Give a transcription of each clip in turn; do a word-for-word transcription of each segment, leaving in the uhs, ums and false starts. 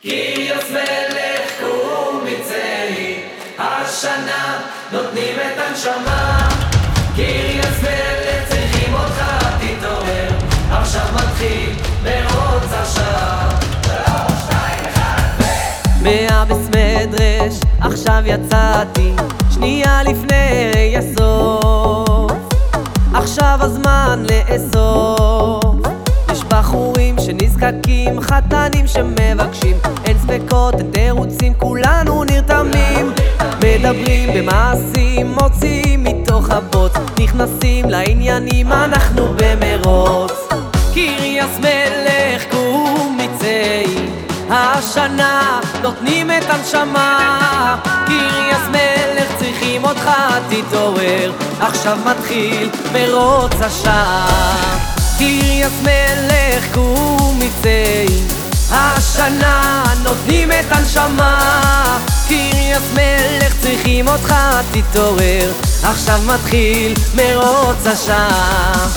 קיריוס מלך קום מצאי, השנה נותנים את הנשמה. קיריוס מלך צריכים אותך, תתעורר, עכשיו מתחיל מרוץ השעה. שלוש, שתיים, אחד, ו... מהבס מדרש עכשיו יצאתי, שנייה לפני הסוף, עכשיו הזמן לאסוף. יש בחורים שנזקקים, חתנים שמבקשים, אין ספקות, אין תירוצים, כולנו נרתמים. מדברים במעשים, מוצאים מתוך הבוץ, נכנסים לעניינים, אנחנו במרוץ. קיריוס מלך קום מצאי, השנה נותנים את הנשמה. קיריוס מלך צריכים אותך, תתעורר, עכשיו מתחיל מרוץ השעה. קיריוס מלך קום מצאי, השנה נותנים את הנשמה. קיריוס מלך צריכים אותך, תתעורר, עכשיו מתחיל מרוץ השעה.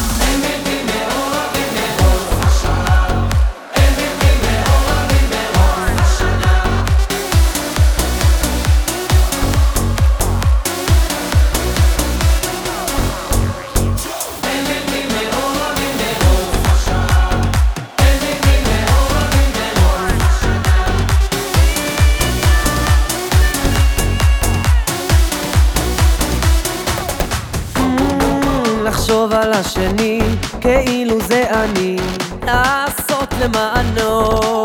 לחשוב על השני כאילו זה אני, לעשות למענו,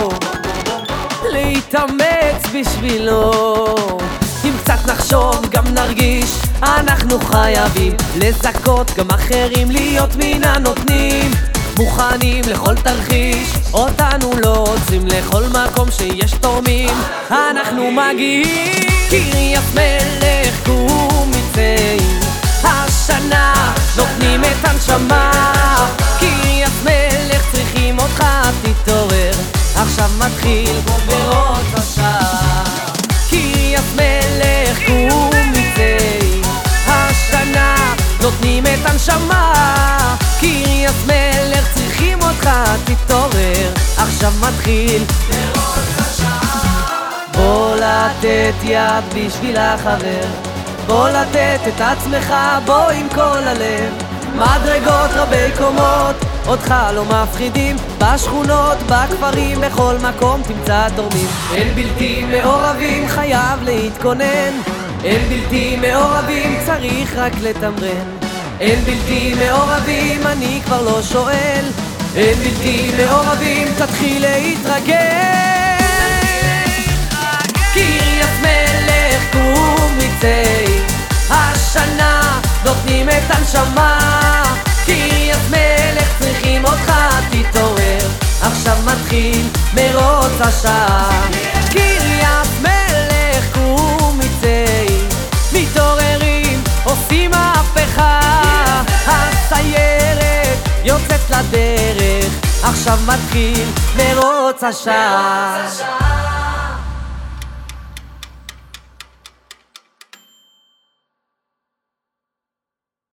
להתאמץ בשבילו. אם קצת נחשוב גם נרגיש, אנחנו חייבים לזכות גם אחרים, להיות מן הנותנים, מוכנים לכל תרחיש, אותנו לא עוצרים, לכל מקום שיש תורמים אנחנו מגיעים. קיריוס מלך קום מצאי, השנה נותנים את הנשמה. קיריוס מלך צריכים אותך, תתעורר, עכשיו מתחיל מרוץ השעה. קיריוס מלך קום מצאי, השנה נותנים את הנשמה. קיריוס מלך צריכים אותך, תתעורר, עכשיו מתחיל מרוץ השעה. בוא לתת יד בשביל החבר, בוא לתת את עצמך, בוא עם כל הלב. מדרגות רבי קומות, אותך לא מפחידים, בשכונות, בכפרים, בכל מקום תמצא תורמים. אין בלתי מעורבים, חייב להתכונן, אין בלתי מעורבים, צריך רק לתמרן. אין בלתי מעורבים, אני כבר לא שואל, אין בלתי מעורבים, תתחיל להתרגל. קיריוס מלך קום מצאי, השנה נותנים את הנשמה. קיריוס מלך צריכים אותך, תתעורר, עכשיו מתחיל מרוץ השעה. קיריוס מלך קום מצאי, מתעוררים, עושים מהפכה. הסיירת יוצאת לדרך, עכשיו מתחיל מרוץ השעה.